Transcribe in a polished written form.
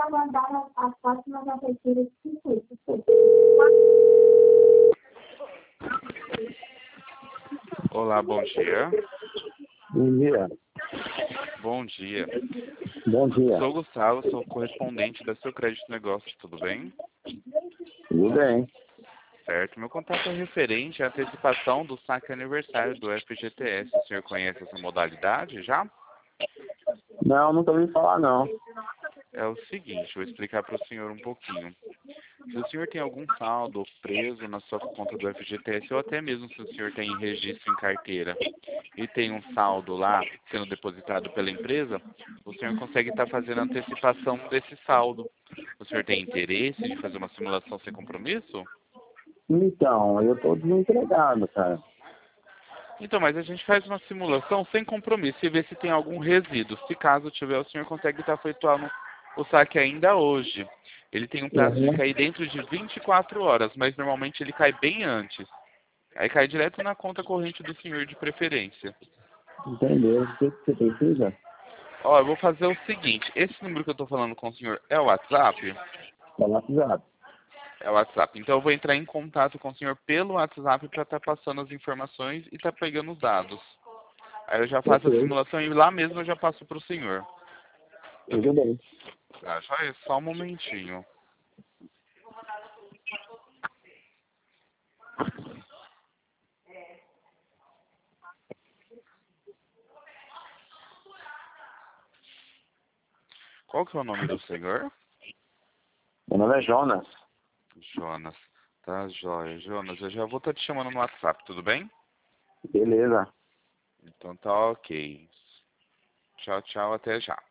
aguardar as próximas aberturas de circuito. Olá, bom dia. Bom dia. Bom dia. Bom dia. Sou Gustavo, sou correspondente da Seu Crédito Negócio, tudo bem? Tudo bem. Certo. Meu contato é referente à antecipação do saque aniversário do FGTS. O senhor conhece essa modalidade já? Não, nunca ouvi falar, não. É o seguinte, vou explicar para o senhor um pouquinho. Se o senhor tem algum saldo preso na sua conta do FGTS, ou até mesmo se o senhor tem registro em carteira e tem um saldo lá sendo depositado pela empresa, o senhor consegue estar fazendo antecipação desse saldo. O senhor tem interesse de fazer uma simulação sem compromisso? Então, eu tô desempregado, cara. Então, mas a gente faz uma simulação sem compromisso e vê se tem algum resíduo. Se caso tiver, o senhor consegue estar efetuando o saque ainda hoje. Ele tem um prazo de cair dentro de 24 horas, mas normalmente ele cai bem antes. Aí cai direto na conta corrente do senhor de preferência. Entendeu? O que você precisa? Ó, eu vou fazer o seguinte. Esse número que eu estou falando com o senhor é o WhatsApp? É o WhatsApp. É o WhatsApp. Então eu vou entrar em contato com o senhor pelo WhatsApp para estar passando as informações e estar pegando os dados. Aí eu já faço a Ok. simulação e lá mesmo eu já passo para o senhor. Tudo bem. Ah, só um momentinho. Qual que é o nome do senhor? Meu nome é Jonas. Jonas. Tá, joia. Jonas, eu já vou estar te chamando no WhatsApp, tudo bem? Beleza. Então tá ok. Tchau, tchau, até já.